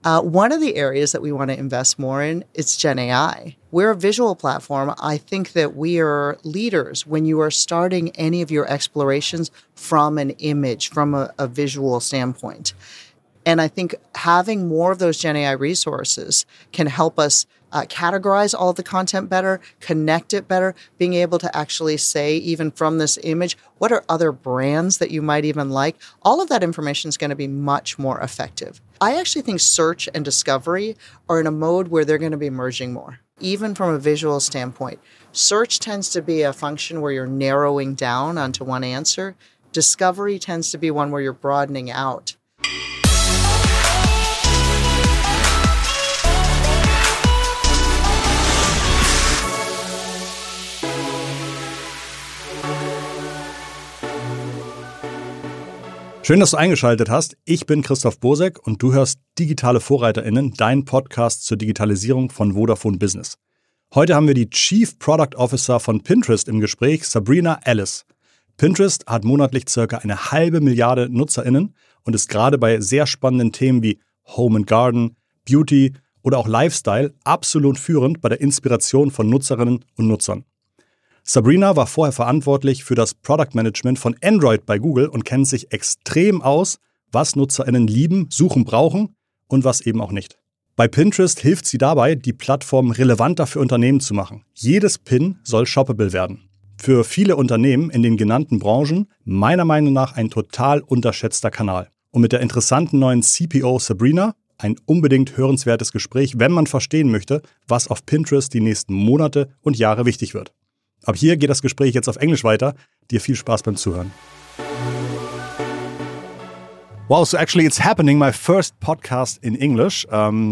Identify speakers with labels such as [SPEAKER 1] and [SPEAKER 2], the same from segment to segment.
[SPEAKER 1] One of the areas that we want to invest more in is Gen AI. We're a visual platform. I think that we are leaders when you are starting any of your explorations from an image, from a visual standpoint. And I think having more of those Gen AI resources can help us categorize all of the content better, connect it better, being able to actually say, even from this image, what are other brands that you might even like? All of that information is going to be much more effective. I actually think search and discovery are in a mode where they're going to be merging more, even from a visual standpoint. Search tends to be a function where you're narrowing down onto one answer. Discovery tends to be one where you're broadening out.
[SPEAKER 2] Schön, dass du eingeschaltet hast. Ich bin Christoph Bosek und du hörst Digitale VorreiterInnen, dein Podcast zur Digitalisierung von Vodafone Business. Heute haben wir die Chief Product Officer von Pinterest im Gespräch, Sabrina Ellis. Pinterest hat monatlich ca. 500 Milliarden NutzerInnen und ist gerade bei sehr spannenden Themen wie Home and Garden, Beauty oder auch Lifestyle absolut führend bei der Inspiration von Nutzerinnen und Nutzern. Sabrina war vorher verantwortlich für das Product Management von Android bei Google und kennt sich extrem aus, was NutzerInnen lieben, suchen, brauchen und was eben auch nicht. Bei Pinterest hilft sie dabei, die Plattform relevanter für Unternehmen zu machen. Jedes Pin soll shoppable werden. Für viele Unternehmen in den genannten Branchen meiner Meinung nach ein total unterschätzter Kanal. Und mit der interessanten neuen CPO Sabrina ein unbedingt hörenswertes Gespräch, wenn man verstehen möchte, was auf Pinterest die nächsten Monate und Jahre wichtig wird. Ab hier geht das Gespräch jetzt auf Englisch weiter. Dir viel Spaß beim Zuhören. Wow, so actually it's happening, my first podcast in English.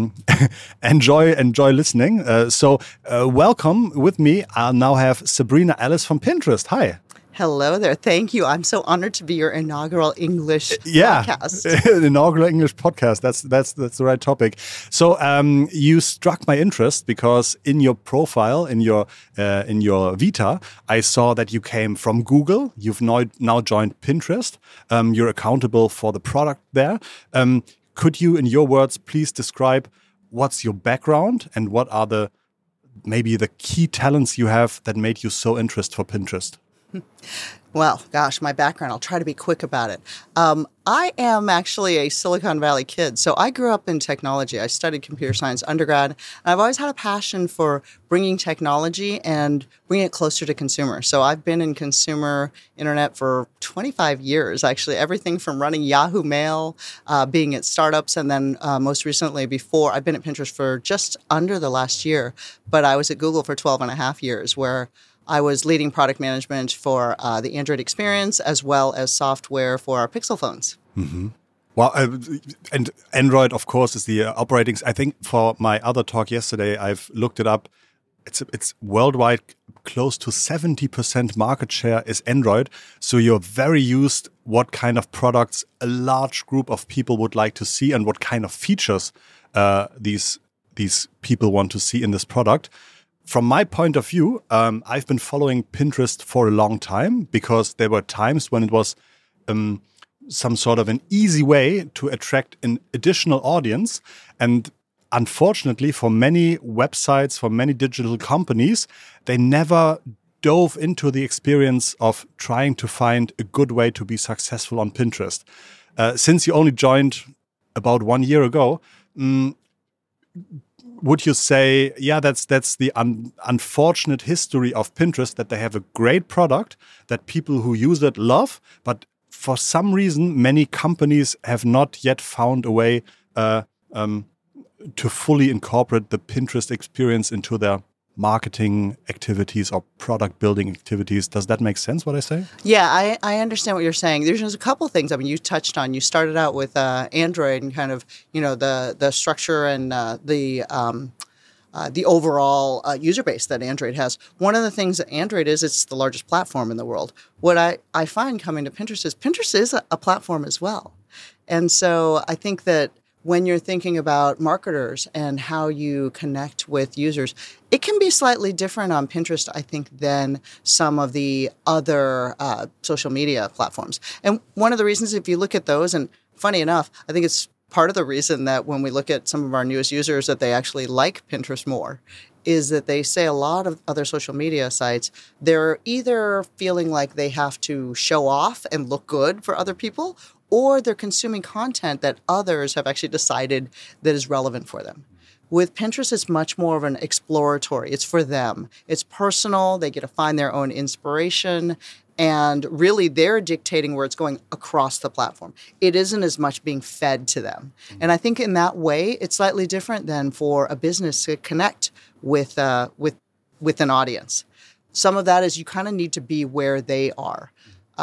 [SPEAKER 2] Enjoy listening. Welcome with me. I'll now have Sabrina Ellis from Pinterest. Hi.
[SPEAKER 1] Hello there. Thank you. I'm so honored to be your inaugural English podcast.
[SPEAKER 2] Inaugural English podcast. That's the right topic. So you struck my interest because in your profile, in your Vita, I saw that you came from Google. You've now joined Pinterest. You're accountable for the product there. Could you, in your words, please describe what's your background and what are maybe the key talents you have that made you so interested for Pinterest?
[SPEAKER 1] Well, gosh, my background, I'll try to be quick about it. I am actually a Silicon Valley kid. So I grew up in technology. I studied computer science undergrad. And I've always had a passion for bringing technology and bringing it closer to consumers. So I've been in consumer internet for 25 years, actually. Everything from running Yahoo Mail, being at startups, and then most recently I've been at Pinterest for just under the last year. But I was at Google for 12 and a half years, where I was leading product management for the Android experience as well as software for our Pixel phones.
[SPEAKER 2] Mm-hmm. Well, and Android, of course, is the operating. I think for my other talk yesterday, I've looked it up. It's worldwide close to 70% market share is Android. So you're very used what kind of products a large group of people would like to see and what kind of features these people want to see in this product. From my point of view, I've been following Pinterest for a long time because there were times when it was some sort of an easy way to attract an additional audience. And unfortunately, for many websites, for many digital companies, they never dove into the experience of trying to find a good way to be successful on Pinterest. Since you only joined about 1 year ago, would you say, yeah, that's the unfortunate history of Pinterest, that they have a great product that people who use it love, but for some reason, many companies have not yet found a way to fully incorporate the Pinterest experience into their marketing activities or product building activities. Does that make sense, what I say?
[SPEAKER 1] Yeah, I understand what you're saying. There's just a couple of things. I mean, you touched on, you started out with Android and kind of, the structure and the overall user base that Android has. One of the things that Android is, it's the largest platform in the world. What I find coming to Pinterest is a platform as well. And so I think that when you're thinking about marketers and how you connect with users, it can be slightly different on Pinterest, I think, than some of the other social media platforms. And one of the reasons, if you look at those, and funny enough, I think it's part of the reason that when we look at some of our newest users that they actually like Pinterest more is that they say a lot of other social media sites, they're either feeling like they have to show off and look good for other people, or they're consuming content that others have actually decided that is relevant for them. With Pinterest, it's much more of an exploratory. It's for them. It's personal. They get to find their own inspiration. And really, they're dictating where it's going across the platform. It isn't as much being fed to them. And I think in that way, it's slightly different than for a business to connect with an audience. Some of that is you kind of need to be where they are.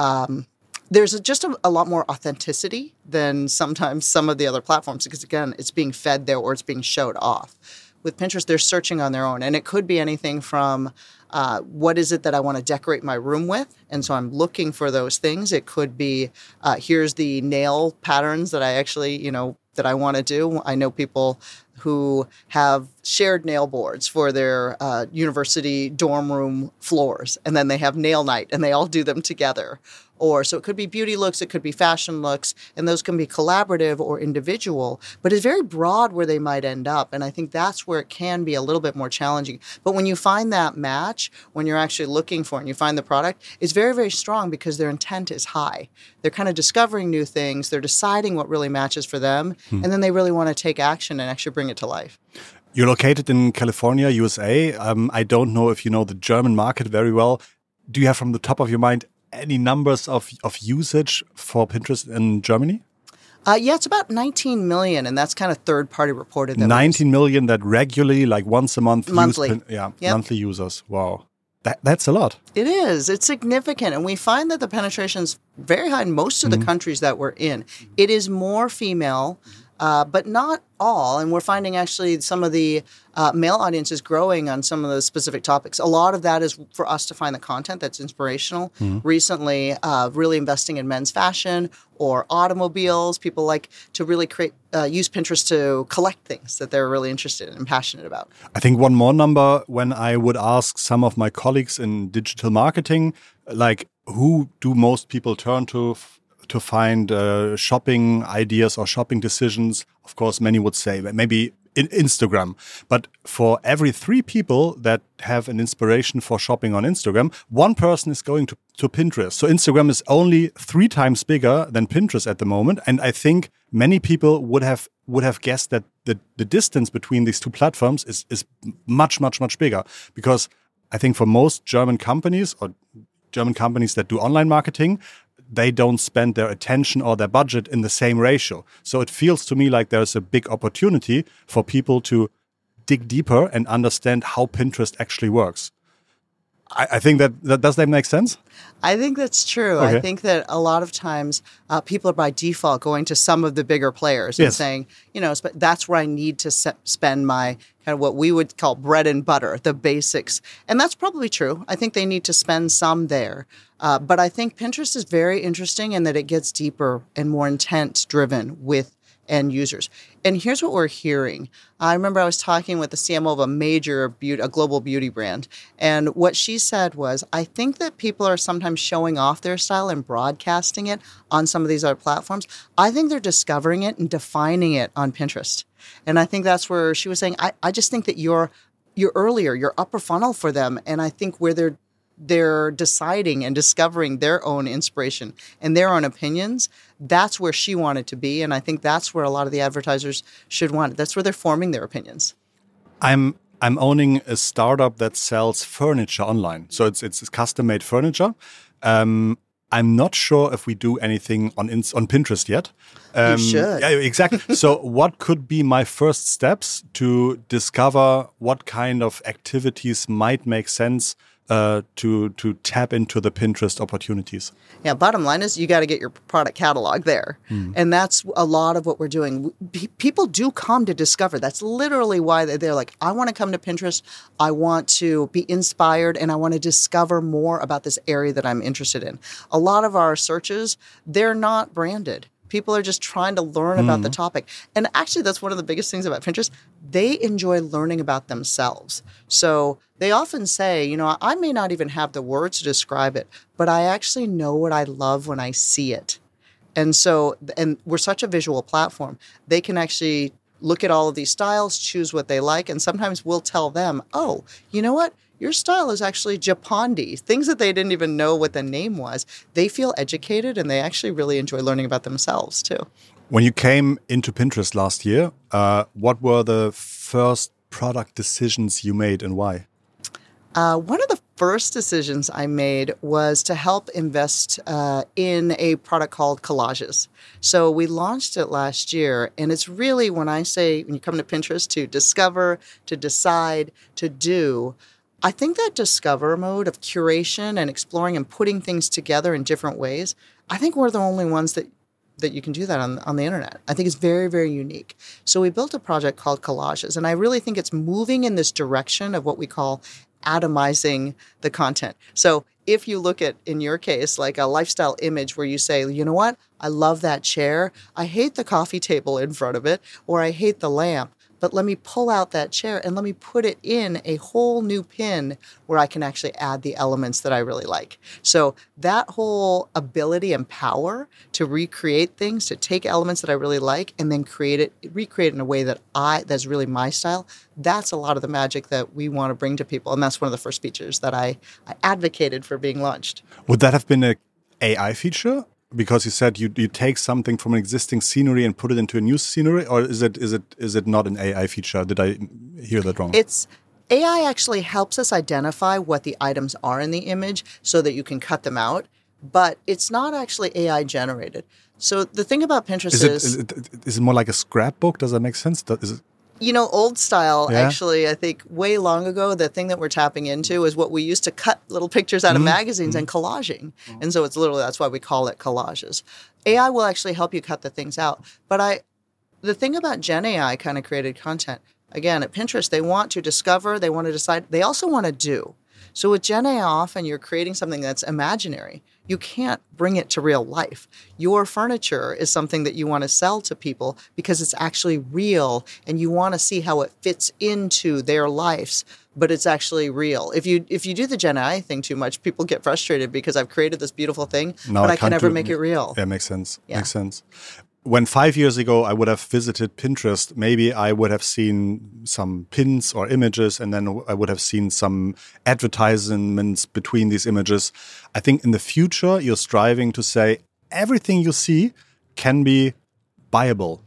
[SPEAKER 1] There's just a lot more authenticity than sometimes some of the other platforms because, again, it's being fed there or it's being showed off. With Pinterest, they're searching on their own. And it could be anything from what is it that I want to decorate my room with? And so I'm looking for those things. It could be here's the nail patterns that I actually, that I want to do. I know people who have shared nail boards for their university dorm room floors, and then they have nail night, and they all do them together. Or so it could be beauty looks, it could be fashion looks, and those can be collaborative or individual, but it's very broad where they might end up. And I think that's where it can be a little bit more challenging. But when you find that match, when you're actually looking for it and you find the product, it's very, very strong because their intent is high. They're kind of discovering new things. They're deciding what really matches for them. And then they really want to take action and actually bring it to life.
[SPEAKER 2] You're located in California, USA. I don't know if you know the German market very well. Do you have from the top of your mind any numbers of usage for Pinterest in Germany?
[SPEAKER 1] Yeah, it's about 19 million, and that's kind of third-party reported.
[SPEAKER 2] 19 million that regularly, like once a month,
[SPEAKER 1] monthly.
[SPEAKER 2] Monthly users. Wow. That's a lot.
[SPEAKER 1] It is. It's significant. And we find that the penetration's very high in most of the countries that we're in. It is more female, but not all. And we're finding actually some of the male audiences growing on some of those specific topics. A lot of that is for us to find the content that's inspirational. Recently, really investing in men's fashion or automobiles. People like to really use Pinterest to collect things that they're really interested in and passionate about.
[SPEAKER 2] I think one more number, when I would ask some of my colleagues in digital marketing, like who do most people turn to find shopping ideas or shopping decisions? Of course, many would say maybe in Instagram. But for every 3 people that have an inspiration for shopping on Instagram, 1 person is going to Pinterest. So Instagram is only 3 times bigger than Pinterest at the moment. And I think many people would have guessed that the distance between these 2 platforms is much, much, much bigger. Because I think for most German companies or German companies that do online marketing, they don't spend their attention or their budget in the same ratio. So it feels to me like there's a big opportunity for people to dig deeper and understand how Pinterest actually works. I think that does that make sense?
[SPEAKER 1] I think that's true.
[SPEAKER 2] Okay.
[SPEAKER 1] I think that a lot of times people are by default going to some of the bigger players and saying, that's where I need to spend my kind of what we would call bread and butter, the basics. And that's probably true. I think they need to spend some there. But I think Pinterest is very interesting in that it gets deeper and more intent driven with end users. And here's what we're hearing. I remember I was talking with the CMO of a global beauty brand. And what she said was, I think that people are sometimes showing off their style and broadcasting it on some of these other platforms. I think they're discovering it and defining it on Pinterest. And I think that's where she was saying, I just think that you're earlier, you're upper funnel for them. And I think where they're deciding and discovering their own inspiration and their own opinions, that's where she wanted to be. And I think that's where a lot of the advertisers should want it. That's where they're forming their opinions.
[SPEAKER 2] I'm owning a startup that sells furniture online. So it's custom-made furniture. I'm not sure if we do anything on Pinterest yet.
[SPEAKER 1] You should.
[SPEAKER 2] Yeah, exactly. So what could be my first steps to discover what kind of activities might make sense to tap into the Pinterest opportunities?
[SPEAKER 1] Yeah, bottom line is you got to get your product catalog there. And that's a lot of what we're doing. People do come to discover. That's literally why they're like, I want to come to Pinterest. I want to be inspired and I want to discover more about this area that I'm interested in. A lot of our searches, they're not branded. People are just trying to learn about the topic. And actually, that's one of the biggest things about Pinterest. They enjoy learning about themselves. So they often say, I may not even have the words to describe it, but I actually know what I love when I see it. And we're such a visual platform. They can actually look at all of these styles, choose what they like, and sometimes we'll tell them, oh, you know what? Your style is actually Japandi. Things that they didn't even know what the name was. They feel educated, and they actually really enjoy learning about themselves, too.
[SPEAKER 2] When you came into Pinterest last year, what were the first product decisions you made and why?
[SPEAKER 1] One of the first decisions I made was to help invest in a product called Collages. So we launched it last year, and it's really when you come to Pinterest to discover, to decide, to do, I think that discover mode of curation and exploring and putting things together in different ways, I think we're the only ones that you can do that on the internet. I think it's very, very unique. So we built a project called Collages, and I really think it's moving in this direction of what we call atomizing the content. So if you look at, in your case, like a lifestyle image where you say, you know what, I love that chair. I hate the coffee table in front of it, or I hate the lamp. But let me pull out that chair and let me put it in a whole new pin where I can actually add the elements that I really like. So that whole ability and power to recreate things, to take elements that I really like and then recreate in a way that's really my style, that's a lot of the magic that we want to bring to people. And that's one of the first features that I advocated for being launched.
[SPEAKER 2] Would that have been an AI feature? Because you said you take something from an existing scenery and put it into a new scenery, or is it not an AI feature? Did I hear that wrong?
[SPEAKER 1] It's AI actually helps us identify what the items are in the image so that you can cut them out, but it's not actually AI generated. So the thing about Pinterest is
[SPEAKER 2] it more like a scrapbook? Does that make sense?
[SPEAKER 1] Old style, actually, I think way long ago, the thing that we're tapping into is what we used to cut little pictures out of magazines and collaging. And so that's why we call it Collages. AI will actually help you cut the things out. But the thing about Gen AI kind of created content, again, at Pinterest, they want to discover, they want to decide, they also want to do. So with Gen AI, often you're creating something that's imaginary. You can't bring it to real life. Your furniture is something that you want to sell to people because it's actually real and you want to see how it fits into their lives, but it's actually real. If you do the Gen AI thing too much, people get frustrated because I've created this beautiful thing, but I can never make it real.
[SPEAKER 2] Yeah, makes sense. Yeah. Makes sense. When 5 years ago I would have visited Pinterest, maybe I would have seen some pins or images, and then I would have seen some advertisements between these images. I think in the future, you're striving to say everything you see can be buyable.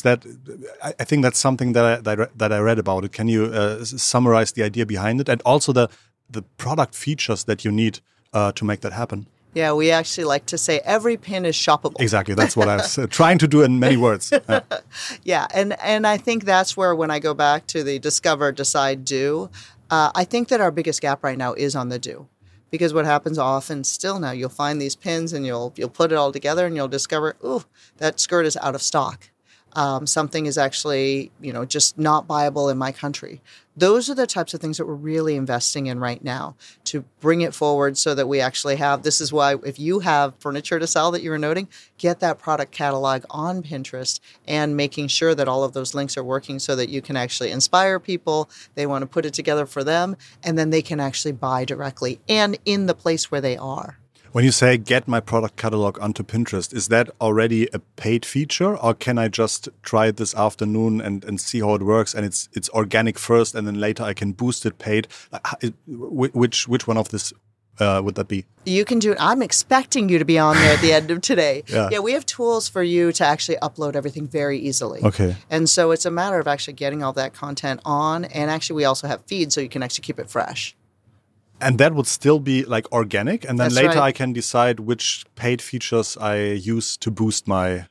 [SPEAKER 2] I think that's something that I read about it. Can you summarize the idea behind it, and also the product features that you need to make that happen?
[SPEAKER 1] Yeah, we actually like to say every pin is shoppable.
[SPEAKER 2] Exactly. That's what I was trying to do in many words.
[SPEAKER 1] Yeah. And I think that's where, when I go back to the discover, decide, do, I think that our biggest gap right now is on the do. Because what happens often still now, you'll find these pins and you'll put it all together and you'll discover, ooh, that skirt is out of stock. Something is actually, just not buyable in my country. Those are the types of things that we're really investing in right now to bring it forward so that we actually have, this is why if you have furniture to sell that you were noting, get that product catalog on Pinterest and making sure that all of those links are working so that you can actually inspire people. They want to put it together for them, and then they can actually buy directly and in the place where they are.
[SPEAKER 2] When you say get my product catalog onto Pinterest, is that already a paid feature, or can I just try it this afternoon and see how it works, and it's organic first and then later I can boost it paid? Which one of this would that be?
[SPEAKER 1] You can do it. I'm expecting you to be on there at the end of today. Yeah, we have tools for you to actually upload everything very easily.
[SPEAKER 2] Okay.
[SPEAKER 1] And so it's a matter of actually getting all that content on, and actually we also have feeds so you can actually keep it fresh.
[SPEAKER 2] And that would still be like organic, and then
[SPEAKER 1] That's
[SPEAKER 2] later
[SPEAKER 1] right.
[SPEAKER 2] I can decide which paid features I use to boost my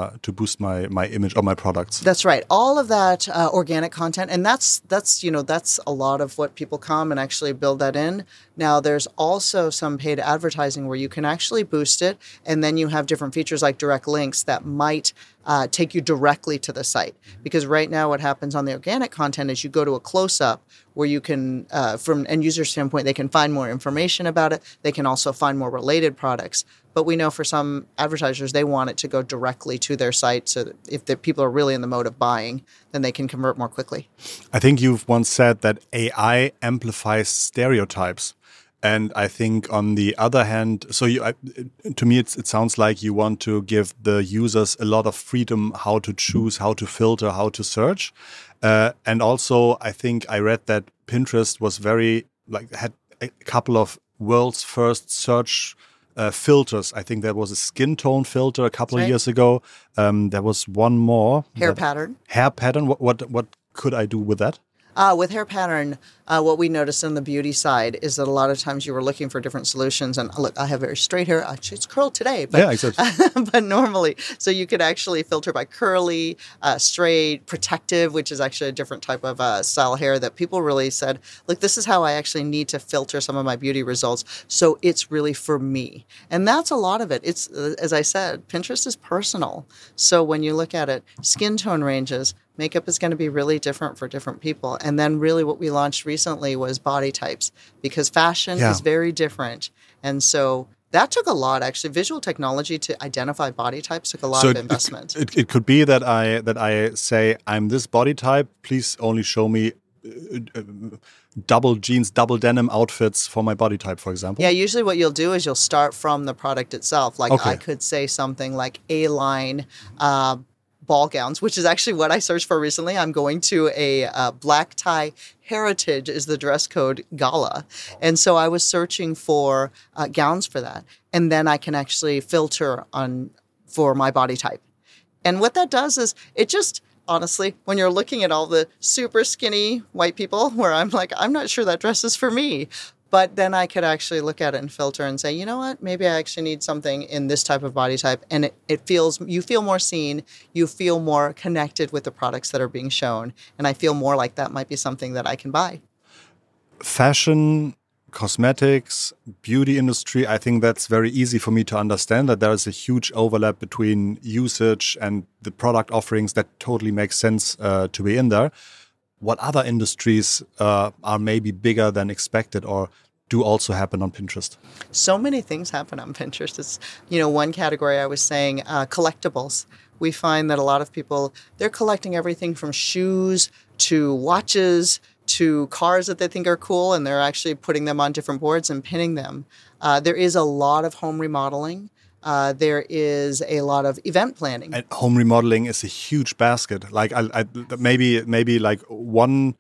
[SPEAKER 2] image or my products.
[SPEAKER 1] That's right. All of that organic content, and that's a lot of what people come and actually build that in. Now, there's also some paid advertising where you can actually boost it, and then you have different features like direct links that might take you directly to the site. Because right now what happens on the organic content is you go to a close-up where you can, from end user standpoint, they can find more information about it. They can also find more related products. But we know for some advertisers, they want it to go directly to their site so that if the people are really in the mode of buying, then they can convert more quickly.
[SPEAKER 2] I think you've once said that AI amplifies stereotypes. And I think on the other hand, to me, it sounds like you want to give the users a lot of freedom how to choose, how to filter, how to search. And also, I think I read that Pinterest was had a couple of world's first search filters. I think there was a skin tone filter a couple of years ago. There was one more.
[SPEAKER 1] Hair pattern.
[SPEAKER 2] Hair pattern. What could I do with that?
[SPEAKER 1] With hair pattern, what we noticed on the beauty side is that a lot of times you were looking for different solutions. And look, I have very straight hair. Actually, it's curled today. But,
[SPEAKER 2] yeah, exactly.
[SPEAKER 1] But normally, so you could actually filter by curly, straight, protective, which is actually a different type of style hair that people really said, look, this is how I actually need to filter some of my beauty results. So it's really for me. And that's a lot of it. It's, as I said, Pinterest is personal. So when you look at it, skin tone ranges, makeup is going to be really different for different people. And then really what we launched recently was body types, because fashion is very different. And so that took a lot, actually. Visual technology to identify body types took a lot of investment.
[SPEAKER 2] It could be that I say, I'm this body type, please only show me double jeans, double denim outfits for my body type, for example.
[SPEAKER 1] Yeah, usually what you'll do is you'll start from the product itself. Like I could say something like A-line ball gowns, which is actually what I searched for recently. I'm going to a black tie heritage is the dress code gala. And so I was searching for gowns for that. And then I can actually filter for my body type. And what that does is it just, honestly, when you're looking at all the super skinny white people where I'm like, I'm not sure that dress is for me. But then I could actually look at it and filter and say, you know what, maybe I actually need something in this type of body type. And you feel more seen, you feel more connected with the products that are being shown. And I feel more like that might be something that I can buy.
[SPEAKER 2] Fashion, cosmetics, beauty industry, I think that's very easy for me to understand that there is a huge overlap between usage and the product offerings that totally makes sense to be in there. What other industries are maybe bigger than expected or do also happen on Pinterest?
[SPEAKER 1] So many things happen on Pinterest. It's, one category I was saying, collectibles. We find that a lot of people, they're collecting everything from shoes to watches to cars that they think are cool, and they're actually putting them on different boards and pinning them. There is a lot of home remodeling. There is a lot of event planning.
[SPEAKER 2] And home remodeling is a huge basket. Like maybe like one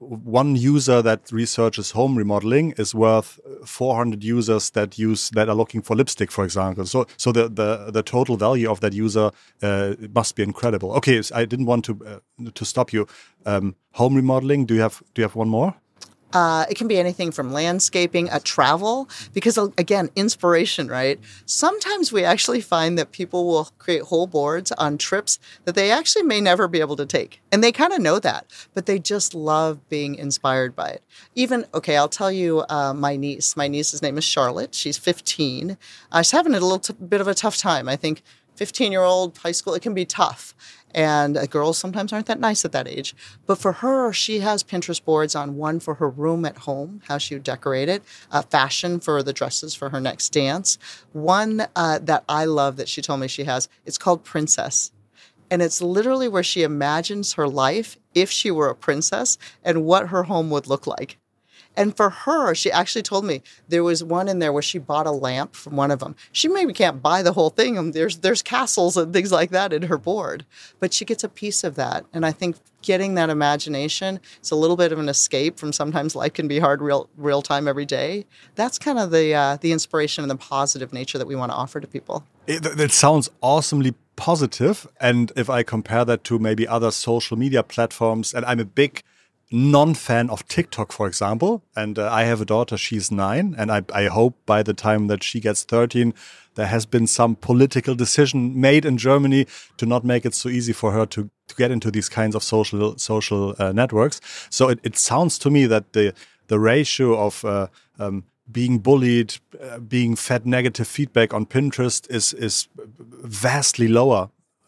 [SPEAKER 2] user that researches home remodeling is worth 400 users that are looking for lipstick, for example. So the total value of that user must be incredible. Okay, so I didn't want to stop you. Home remodeling. Do you have one more?
[SPEAKER 1] It can be anything from landscaping, travel, because again, inspiration, right? Sometimes we actually find that people will create whole boards on trips that they actually may never be able to take. And they kind of know that, but they just love being inspired by it. Even, I'll tell you my niece. My niece's name is Charlotte. She's 15. She's having a little bit of a tough time. I think 15-year-old high school, it can be tough. And girls sometimes aren't that nice at that age. But for her, she has Pinterest boards on one for her room at home, how she would decorate it, fashion for the dresses for her next dance. One that I love that she told me she has, it's called Princess. And it's literally where she imagines her life if she were a princess and what her home would look like. And for her, she actually told me there was one in there where she bought a lamp from one of them. She maybe can't buy the whole thing. There's castles and things like that in her board, but she gets a piece of that. And I think getting that imagination, it's a little bit of an escape from sometimes life can be hard real time every day. That's kind of the inspiration and the positive nature that we want to offer to people.
[SPEAKER 2] It sounds awesomely positive. And if I compare that to maybe other social media platforms, and I'm a big non-fan of TikTok, for example, and I have a daughter, she's 9, and I hope by the time that she gets 13, there has been some political decision made in Germany to not make it so easy for her to get into these kinds of social networks. So it sounds to me that the ratio of being bullied, being fed negative feedback on Pinterest is vastly lower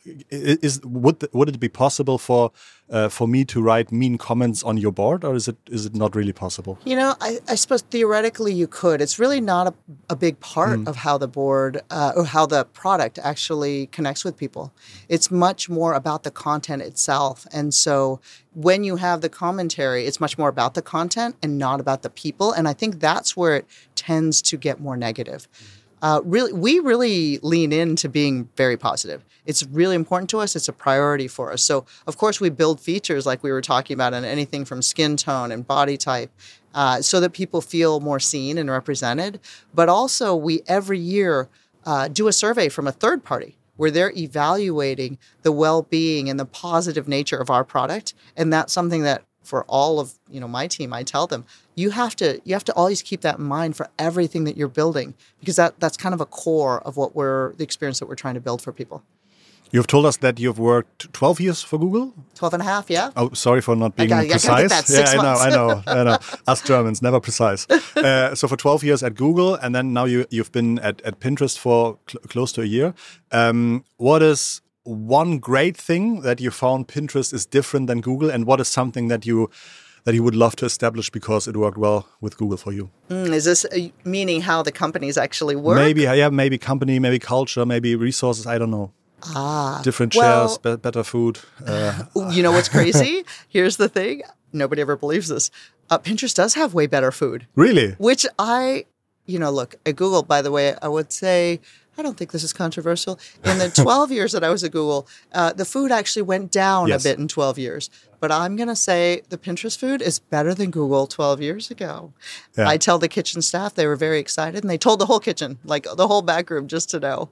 [SPEAKER 2] would it be possible for me to write mean comments on your board, or is it not really possible?
[SPEAKER 1] I suppose theoretically you could. It's really not a big part of how the board or how the product actually connects with people. It's much more about the content itself. And so when you have the commentary, it's much more about the content and not about the people. And I think that's where it tends to get more negative. We really lean into being very positive. It's really important to us. It's a priority for us. So, of course, we build features like we were talking about on anything from skin tone and body type so that people feel more seen and represented. But also, we every year do a survey from a third party where they're evaluating the well-being and the positive nature of our product. And that's something that for all of my team, I tell them, you have to always keep that in mind for everything that you're building, because that's kind of a core of the experience that we're trying to build for people.
[SPEAKER 2] You've told us that you've worked 12 years for Google?
[SPEAKER 1] 12 and a half, yeah.
[SPEAKER 2] Oh, sorry for not being precise.
[SPEAKER 1] I get that 6 months.
[SPEAKER 2] I know. Us Germans, never precise. So for 12 years at Google, and then now you've been at Pinterest for close to a year. What is one great thing that you found Pinterest is different than Google, and what is something that you would love to establish because it worked well with Google for you?
[SPEAKER 1] Is this meaning how the companies actually work?
[SPEAKER 2] Maybe company, maybe culture, maybe resources, I don't know. Different chairs, better food.
[SPEAKER 1] You know what's crazy? Here's the thing. Nobody ever believes this. Pinterest does have way better food.
[SPEAKER 2] Really?
[SPEAKER 1] Which look, at Google, by the way, I would say, I don't think this is controversial. In the 12 years that I was at Google, the food actually went down a bit in 12 years. But I'm going to say the Pinterest food is better than Google 12 years ago. Yeah. I tell the kitchen staff, they were very excited, and they told the whole kitchen, like the whole back room, just to know.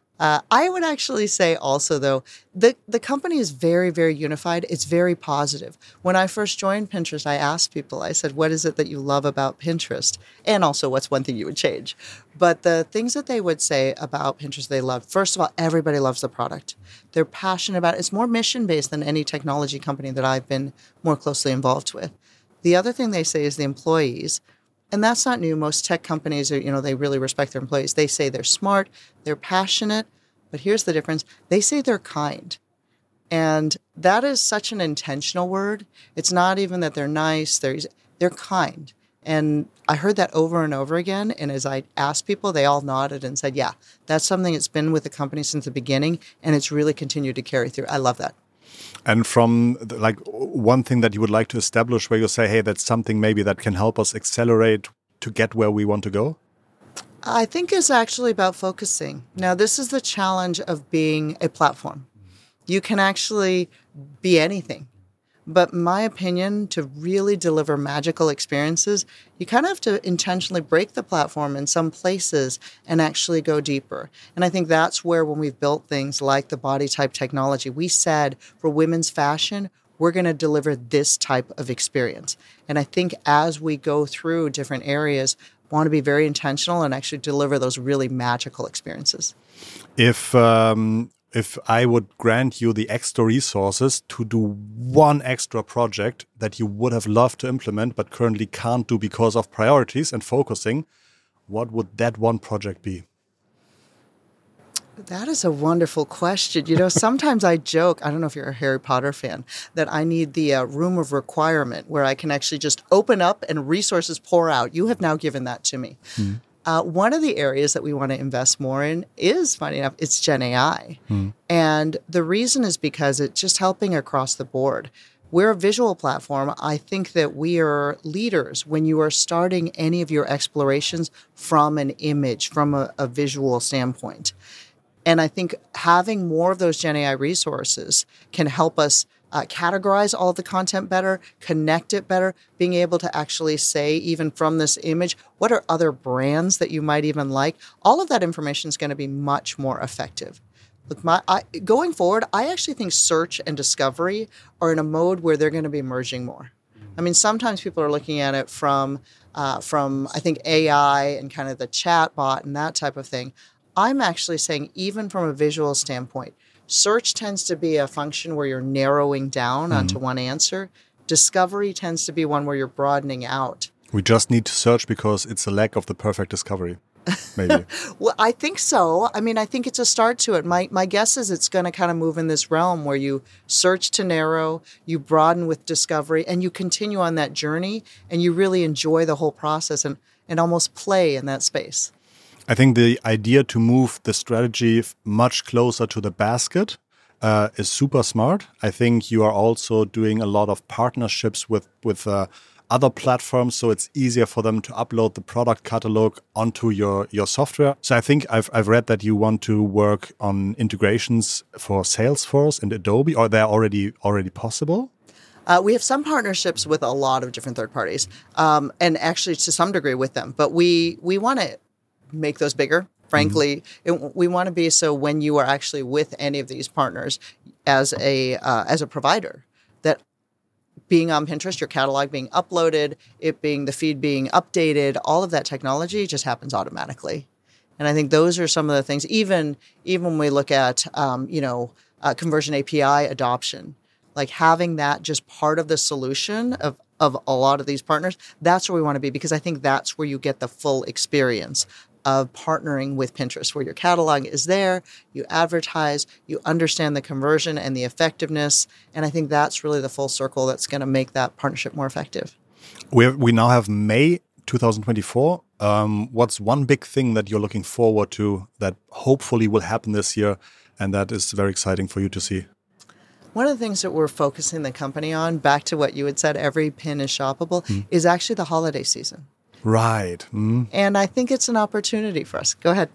[SPEAKER 1] I would actually say also, though, the company is very, very unified. It's very positive. When I first joined Pinterest, I asked people, I said, what is it that you love about Pinterest? And also, what's one thing you would change? But the things that they would say about Pinterest they love, first of all, everybody loves the product. They're passionate about it. It's more mission-based than any technology company that I've been more closely involved with. The other thing they say is the employees. And that's not new. Most tech companies are, they really respect their employees. They say they're smart, they're passionate, but here's the difference. They say they're kind. And that is such an intentional word. It's not even that they're nice, they're kind. And I heard that over and over again. And as I asked people, they all nodded and said, yeah, that's something that's been with the company since the beginning, and it's really continued to carry through. I love that.
[SPEAKER 2] And from one thing that you would like to establish where you say, hey, that's something maybe that can help us accelerate to get where we want to go?
[SPEAKER 1] I think it's actually about focusing. Now, this is the challenge of being a platform. You can actually be anything. But in my opinion, to really deliver magical experiences, you kind of have to intentionally break the platform in some places and actually go deeper. And I think that's where, when we've built things like the body type technology, we said for women's fashion, we're going to deliver this type of experience. And I think as we go through different areas, want to be very intentional and actually deliver those really magical experiences.
[SPEAKER 2] If I would grant you the extra resources to do one extra project that you would have loved to implement but currently can't do because of priorities and focusing, what would that one project be?
[SPEAKER 1] That is a wonderful question. Sometimes I joke, I don't know if you're a Harry Potter fan, that I need the room of requirement where I can actually just open up and resources pour out. You have now given that to me. Mm. One of the areas that we want to invest more in is, funny enough, it's Gen AI. Mm. And the reason is because it's just helping across the board. We're a visual platform. I think that we are leaders when you are starting any of your explorations from an image, from a visual standpoint. And I think having more of those Gen AI resources can help us categorize all of the content better, connect it better, being able to actually say, even from this image, what are other brands that you might even like? All of that information is going to be much more effective. Look, going forward, I actually think search and discovery are in a mode where they're going to be merging more. I mean, sometimes people are looking at it from I think, AI and kind of the chat bot and that type of thing. I'm actually saying, even from a visual standpoint, search tends to be a function where you're narrowing down onto one answer. Discovery tends to be one where you're broadening out.
[SPEAKER 2] We just need to search because it's a lack of the perfect discovery. maybe?
[SPEAKER 1] Well, I think so. I mean, I think it's a start to it. My guess is it's going to kind of move in this realm where you search to narrow, you broaden with discovery, and you continue on that journey, and you really enjoy the whole process and almost play in that space.
[SPEAKER 2] I think the idea to move the strategy much closer to the basket is super smart. I think you are also doing a lot of partnerships with other platforms, so it's easier for them to upload the product catalog onto your software. So I think I've read that you want to work on integrations for Salesforce and Adobe, or they're already possible?
[SPEAKER 1] We have some partnerships with a lot of different third parties, and actually to some degree with them. But we want to make those bigger. Frankly, we want to be so when you are actually with any of these partners as a provider, that being on Pinterest, your catalog being uploaded, it being the feed being updated, all of that technology just happens automatically. And I think those are some of the things. Even when we look at Conversion API adoption, like having that just part of the solution of a lot of these partners, that's where we want to be, because I think that's where you get the full experience of partnering with Pinterest, where your catalog is there, you advertise, you understand the conversion and the effectiveness. And I think that's really the full circle that's going to make that partnership more effective.
[SPEAKER 2] We now have May 2024. What's one big thing that you're looking forward to that hopefully will happen this year and that is very exciting for you to see?
[SPEAKER 1] One of the things that we're focusing the company on, back to what you had said, every pin is shoppable, is actually the holiday season.
[SPEAKER 2] Right.
[SPEAKER 1] And I think it's an opportunity for us. Go ahead.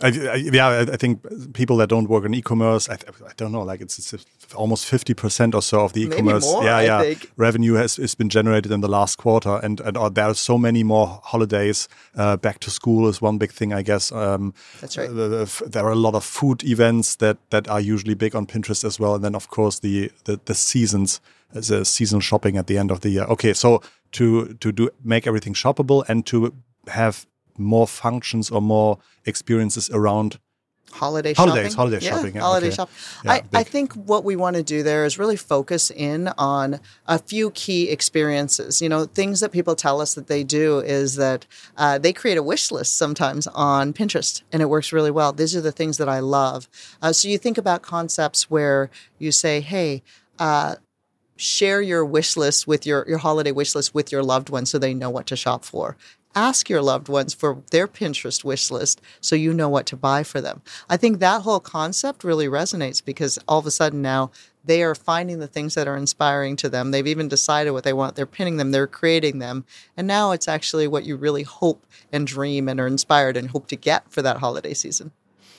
[SPEAKER 2] I think people that don't work in e-commerce, I don't know, like it's almost 50% or so of the e-commerce.
[SPEAKER 1] Maybe more, I think.
[SPEAKER 2] Revenue has been generated in the last quarter, and there are so many more holidays. Back to school is one big thing, I guess.
[SPEAKER 1] That's right.
[SPEAKER 2] There are a lot of food events that are usually big on Pinterest as well, and then of course the seasons, the seasonal shopping at the end of the year. Okay, so to make everything shoppable and to have more functions or more experiences around
[SPEAKER 1] holiday shopping.
[SPEAKER 2] Holiday
[SPEAKER 1] shopping. Yeah, I think what we want to do there is really focus in on a few key experiences. Things that people tell us that they do is that they create a wish list sometimes on Pinterest, and it works really well. These are the things that I love. So you think about concepts where you say, hey, share your wish list with your holiday wish list with your loved ones so they know what to shop for. Ask your loved ones for their Pinterest wish list so you know what to buy for them. I think that whole concept really resonates because all of a sudden now they are finding the things that are inspiring to them. They've even decided what they want. They're pinning them. They're creating them. And now it's actually what you really hope and dream and are inspired and hope to get for that holiday season.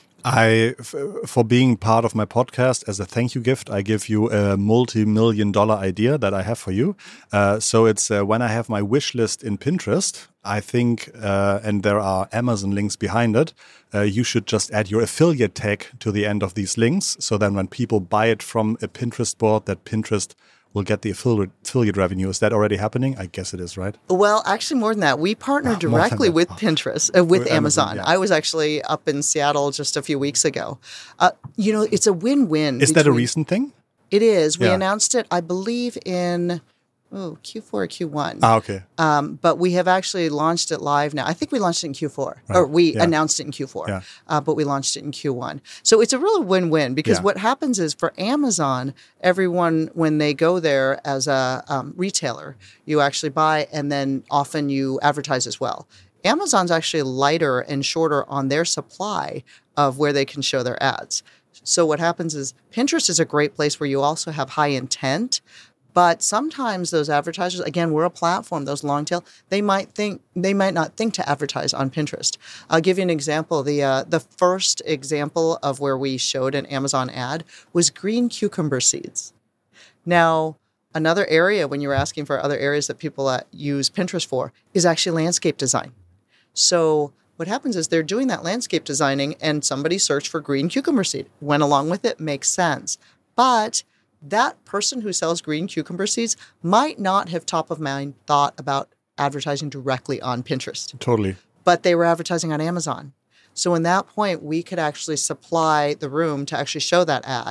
[SPEAKER 2] For being part of my podcast, as a thank you gift, I give you a multi-million-dollar idea that I have for you. So it's when I have my wish list in Pinterest, I think, and there are Amazon links behind it, you should just add your affiliate tag to the end of these links. So then when people buy it from a Pinterest board, that Pinterest will get the affiliate revenue. Is that already happening? I guess it is, right?
[SPEAKER 1] Well, actually more than that. We partner directly with Pinterest, with Amazon. Yeah. I was actually up in Seattle just a few weeks ago. It's a win-win.
[SPEAKER 2] Is that a recent thing?
[SPEAKER 1] It is. We announced it, I believe, in Q4 or Q1.
[SPEAKER 2] Okay.
[SPEAKER 1] But we have actually launched it live now. I think we launched it in Q4, or we announced it in Q4, but we launched it in Q1. So it's a real win-win because what happens is for Amazon, everyone, when they go there as a retailer, you actually buy and then often you advertise as well. Amazon's actually lighter and shorter on their supply of where they can show their ads. So what happens is Pinterest is a great place where you also have high intent. But sometimes those advertisers, again, we're a platform, those long tail, they might not think to advertise on Pinterest. I'll give you an example. The first example of where we showed an Amazon ad was green cucumber seeds. Now, another area when you're asking for other areas that people use Pinterest for is actually landscape design. So what happens is they're doing that landscape designing and somebody searched for green cucumber seed. Went along with it, makes sense. But that person who sells green cucumber seeds might not have top of mind thought about advertising directly on Pinterest.
[SPEAKER 2] Totally.
[SPEAKER 1] But they were advertising on Amazon. So in that point, we could actually supply the room to actually show that ad.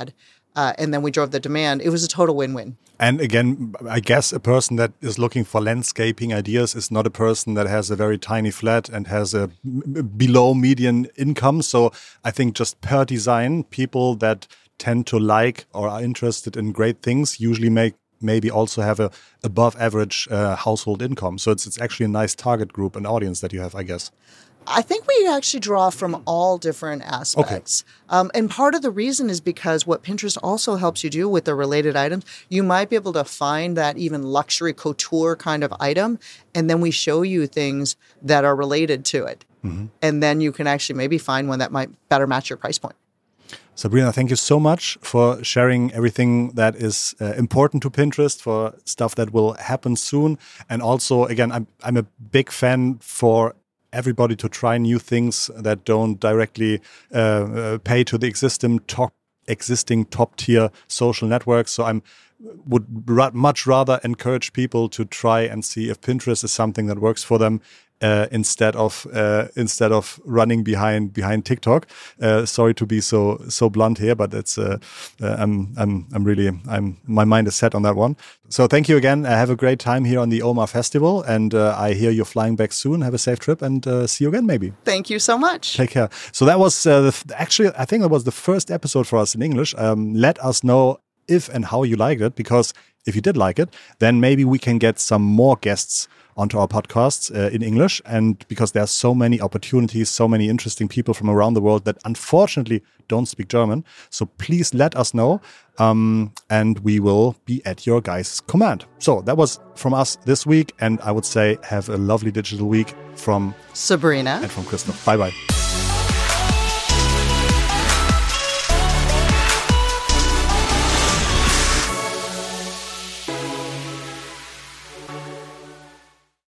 [SPEAKER 1] and then we drove the demand. It was a total win-win.
[SPEAKER 2] And again, I guess a person that is looking for landscaping ideas is not a person that has a very tiny flat and has a below median income. So I think just per design, people that tend to like or are interested in great things usually maybe also have a above average household income. So it's actually a nice target group and audience that you have, I guess.
[SPEAKER 1] I think we actually draw from all different aspects. Okay. And part of the reason is because what Pinterest also helps you do with the related items, you might be able to find that even luxury couture kind of item, and then we show you things that are related to it. Mm-hmm. And then you can actually maybe find one that might better match your price point.
[SPEAKER 2] Sabrina, thank you so much for sharing everything that is important to Pinterest, for stuff that will happen soon. And also, again, I'm a big fan for everybody to try new things that don't directly pay to the existing top tier social networks. So would much rather encourage people to try and see if Pinterest is something that works for them. Instead of running behind TikTok. Sorry to be so blunt here, but it's my mind is set on that one. So thank you again. Have a great time here on the OMA Festival, and I hear you're flying back soon. Have a safe trip, and see you again maybe.
[SPEAKER 1] Thank you so much.
[SPEAKER 2] Take care. So that was actually I think that was the first episode for us in English. Let us know if and how you liked it, because if you did like it, then maybe we can get some more guests onto our podcasts in English. And because there are so many opportunities, so many interesting people from around the world that unfortunately don't speak German. So please let us know, and we will be at your guys' command. So that was from us this week, and I would say have a lovely digital week from
[SPEAKER 1] Sabrina
[SPEAKER 2] and from Christoph. Bye-bye.